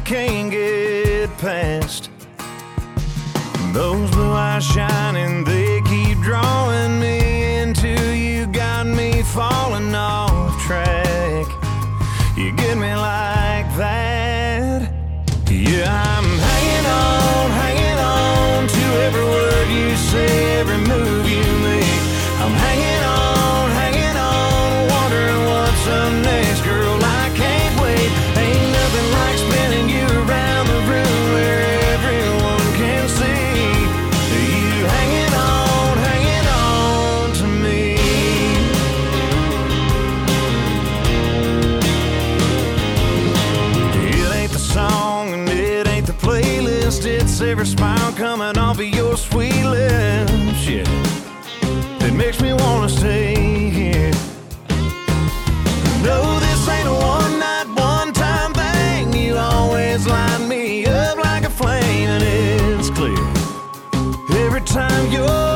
can't get past. Those blue eyes shining, they keep drawing me into you. Got me falling off track. You get me like that. Yeah, I'm hanging on to every word you say, every move you make. I'm hanging on, wondering what's up next. Girl, I can't wait. Ain't nothing like spinning you around the room where everyone can see you hanging on to me. It ain't the song and it ain't the playlist, it's every smile coming off of your sweet lips. Yeah, it makes me wanna stay here. No, this ain't a one-night, one-time thing. You always light me up like a flame, and it's clear every time you're